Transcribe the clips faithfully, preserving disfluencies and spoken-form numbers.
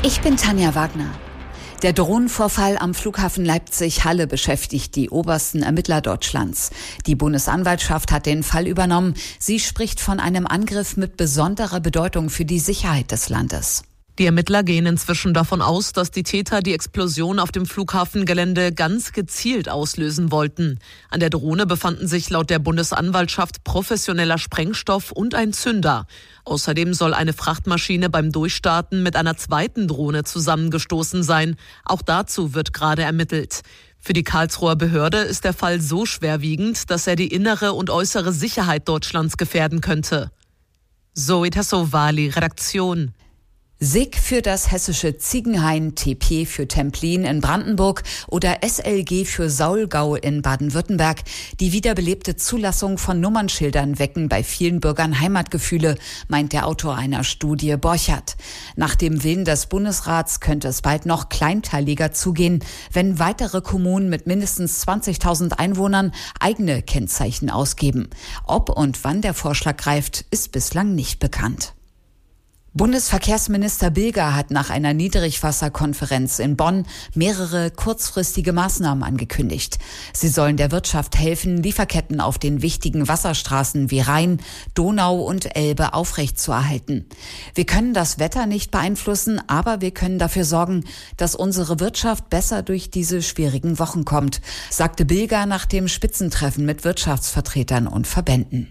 Ich bin Tanja Wagner. Der Drohnenvorfall am Flughafen Leipzig-Halle beschäftigt die obersten Ermittler Deutschlands. Die Bundesanwaltschaft hat den Fall übernommen. Sie spricht von einem Angriff mit besonderer Bedeutung für die Sicherheit des Landes. Die Ermittler gehen inzwischen davon aus, dass die Täter die Explosion auf dem Flughafengelände ganz gezielt auslösen wollten. An der Drohne befanden sich laut der Bundesanwaltschaft professioneller Sprengstoff und ein Zünder. Außerdem soll eine Frachtmaschine beim Durchstarten mit einer zweiten Drohne zusammengestoßen sein. Auch dazu wird gerade ermittelt. Für die Karlsruher Behörde ist der Fall so schwerwiegend, dass er die innere und äußere Sicherheit Deutschlands gefährden könnte. Zoe Tassovali, Redaktion. S I G für das hessische Ziegenhain, T P für Templin in Brandenburg oder S L G für Saulgau in Baden-Württemberg. Die wiederbelebte Zulassung von Nummernschildern wecken bei vielen Bürgern Heimatgefühle, meint der Autor einer Studie Borchert. Nach dem Willen des Bundesrats könnte es bald noch kleinteiliger zugehen, wenn weitere Kommunen mit mindestens zwanzigtausend Einwohnern eigene Kennzeichen ausgeben. Ob und wann der Vorschlag greift, ist bislang nicht bekannt. Bundesverkehrsminister Bilger hat nach einer Niedrigwasserkonferenz in Bonn mehrere kurzfristige Maßnahmen angekündigt. Sie sollen der Wirtschaft helfen, Lieferketten auf den wichtigen Wasserstraßen wie Rhein, Donau und Elbe aufrechtzuerhalten. Wir können das Wetter nicht beeinflussen, aber wir können dafür sorgen, dass unsere Wirtschaft besser durch diese schwierigen Wochen kommt, sagte Bilger nach dem Spitzentreffen mit Wirtschaftsvertretern und Verbänden.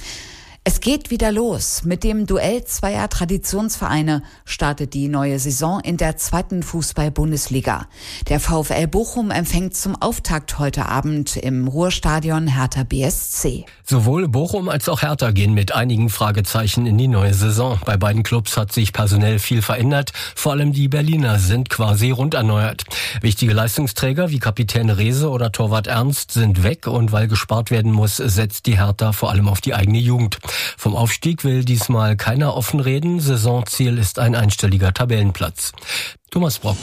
Es geht wieder los. Mit dem Duell zweier Traditionsvereine startet die neue Saison in der zweiten Fußball-Bundesliga. Der VfL Bochum empfängt zum Auftakt heute Abend im Ruhrstadion Hertha B S C. Sowohl Bochum als auch Hertha gehen mit einigen Fragezeichen in die neue Saison. Bei beiden Clubs hat sich personell viel verändert. Vor allem die Berliner sind quasi rund erneuert. Wichtige Leistungsträger wie Kapitän Rehse oder Torwart Ernst sind weg und weil gespart werden muss, setzt die Hertha vor allem auf die eigene Jugend. Vom Aufstieg will diesmal keiner offen reden. Saisonziel ist ein einstelliger Tabellenplatz. Thomas Brock.